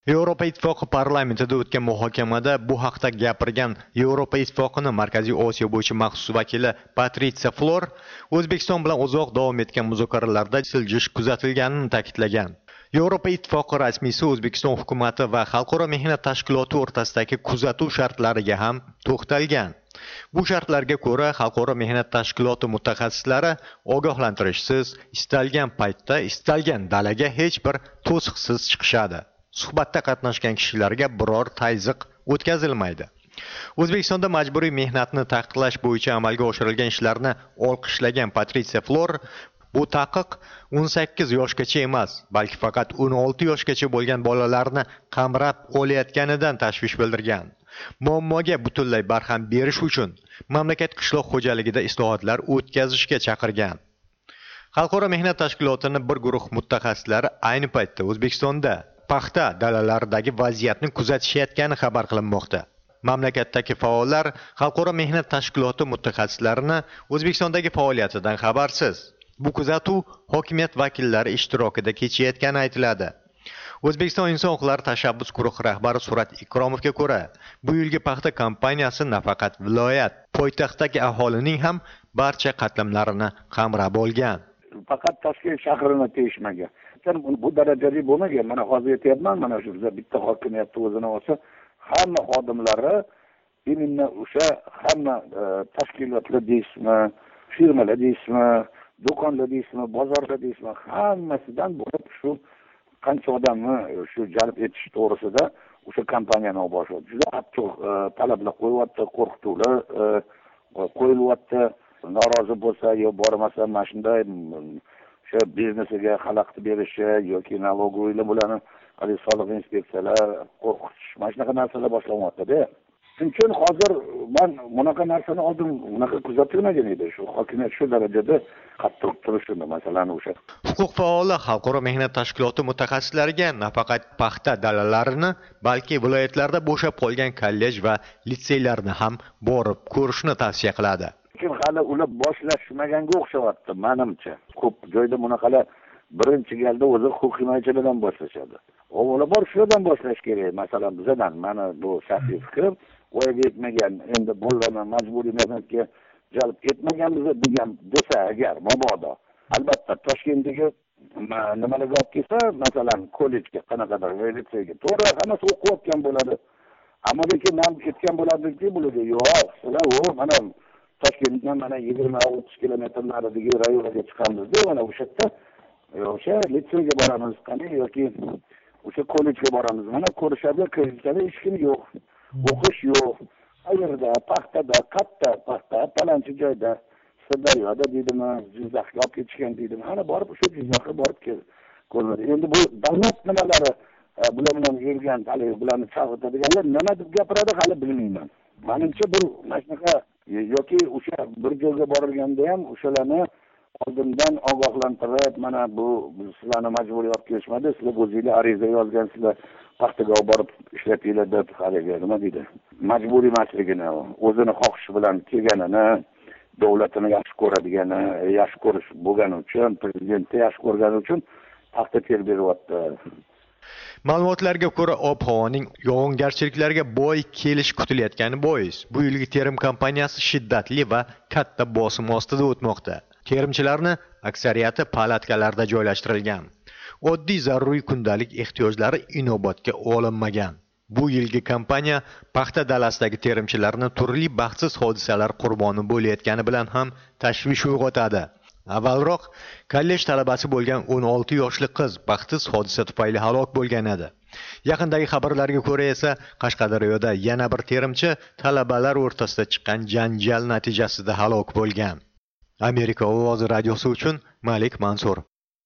Yevropa Ittifoqi parlamentida o'tgan muhokamada bu haqda gapirgan Yevropa Ittifoqining Markaziy Osiyo bo'yicha maxsus vakili Patritsiya Flor O'zbekiston bilan uzoq davom etgan muzokaralarda siljish kuzatilganini ta'kidlagan. Yevropa Ittifoqi rasmiysi O'zbekiston hukumati va Xalqaro mehnat tashkiloti o'rtasidagi kuzatuv shartlariga ham to'xtalgan. Bu shartlarga ko'ra, Xalqaro mehnat tashkiloti mutaxassislari ogohlantirishsiz, istalgan paytda, istalgan dalaga hech bir to'siqsiz chiqishadi. Suhbatda qatnashgan kishilarga biror tayziq o'tkazilmaydi. O'zbekistonda majburiy mehnatni taqiqlash bo'yicha amalga oshirilgan ishlarni olqishlagan Patritsiya Flor, bu taqiq 18 yoshgacha emas, balki faqat 16 yoshgacha bo'lgan bolalarni qamrab olayotganidan tashvish bildirgan. Muammoga butunlay barham berish uchun mamlakat qishloq xo'jaligida islohotlar o'tkazishga chaqirgan. Xalqaro mehnat tashkilotining bir guruh mutaxassislari ayni paytda O'zbekistonda paxta dalalaridagi vaziyatni kuzatishayotgani xabar qilinmoqda. Mamlakatdagi faollar Xalqaro mehnat tashkiloti mutaxassislarini O'zbekistondagi faoliyatidan xabarsiz. Bu kuzatuv hokimiyat vakillari ishtirokida kechayotgani aytiladi. O'zbekiston inson huquqlari tashabbus guruhi rahbari Surat Ikromovga ko'ra, bu yilgi paxta kampaniyasi nafaqat viloyat, poytaxtdagi aholining ham barcha qatlamlarini qamrab olgan. Faqat Toshkent shahrini tegishmagan. Bu darajali bo'lmagan. Mana hozir aytyapman, mana shu bitta hokimiyatni o'zini olsa, hamma xodimlari именно o'sha hamma tashkilotlar deysizmi, firmalar deysizmi, do'konlar deysizmi, bozorlar deysizmi, hammasidan bo'lib shu qancha odamni shu jalb etish to'g'risida o'sha kompaniyani olib boshladi. Juda qattiq talablar qo'yyapti, qo'rqituvlar qo'yilyapti. Norozi bo'lsa yo bormasa, mana shunday o'sha biznesiga xalaqit berishi yoki налоговыйlar bularni soliq inspeksiyalar qo'rqitish, mana shunaqa narsalar boshlanyapti-da. Shuning uchun hozir men bunaqa narsani oldin unaqa kuzatilmagan edi. Shu hokimiyat shu darajada qattiq turishini, masalan, o'sha huquq faoli Xalqaro mehnat tashkiloti mutaxassislariga nafaqat paxta dalalarini, balki viloyatlarda bo'shab qolgan kollej va litseylarni ham borib ko'rishni tavsiya qiladi. Lekin hali ular boshlashmaganga o'xshayapti, menimcha. Ko'p joyda bunaqalar birinchi galda o'zi huquq himoyachilardan boshlashadi. Avvalo bor shulardan boshlash kerak. Masalan, bizdan mana bu shaxsiy fikrim, voyaga yetmagan, endi bolalarni majburiy mehnatga jalb etmaganmiz degan desa agar mabodo, albatta Toshkentdagi nimalarga olib kelsa, masalan, kollejga qanaqadir litseyga to'g'ri hammasi o'qiyotgan bo'ladi. Ammo lekin men ketgan bo'ladiki, bo'ladi. Yo'q, sizlar mana Toshkentdan mana 20-30 kilometr naridagi rayonga chiqamiz-da, mana o'sha yerda o'sha litseyga boramiz, qani yoki o'sha kollejga boramiz. Mana ko'rishadi, kirishadi, hech kim yo'q. O'qish yo'q. Qayerda? Paxtada, katta paxta, palanchi joyda, Sirdaryoda deydimi, Jizzaxga olib ketishgan deydimi. Ana borib o'sha Jizzaxga borib ko'radi. Endi bu davlat nimalari bular bilan yurgan, bularni chalg'itadiganlar nima deb gapiradi hali bilmayman. Menimcha bu mana shunaqa yoki o'sha bir joyga borilganda ham o'shalarni oldindan ogohlantirib, mana bu sizlarni majburiy olib kelishmadi, sizlar o'zingizlar ariza yozgansizlar, paxtaga olib borib ishlatinglar deb haliga nima deydi? Majburiy emasligini, o'zini xohishi bilan kelganini, davlatini yaxshi ko'radigani, yaxshi ko'rish bo'lgani uchun, prezidentni yaxshi ko'rgani uchun paxta terib beryapti. Ma'lumotlarga ko'ra, ob-havoning yog'ingarchiliklarga boy kelish kutilayotgani bois, bu yilgi terim kampaniyasi shiddatli va katta bosim ostida o'tmoqda. Terimchilarning aksariyati palatkalarda joylashtirilgan. Oddiy zaruriy kundalik ehtiyojlari inobatga olinmagan. Bu yilgi kampaniya paxta dalasidagi terimchilarning turli baxtsiz hodisalar qurboni bo'layotgani bilan ham tashvish uyg'otadi. Avvalroq kollej talabasi bo'lgan 16 yoshli qiz baxtsiz hodisa tufayli halok bo'lgan edi. Yaqindagi xabarlarga ko'ra esa Qashqadaryoda yana bir terimchi talabalar o'rtasida chiqqan janjal natijasida halok bo'lgan. Amerika ovozi radiosi uchun Malik Mansur.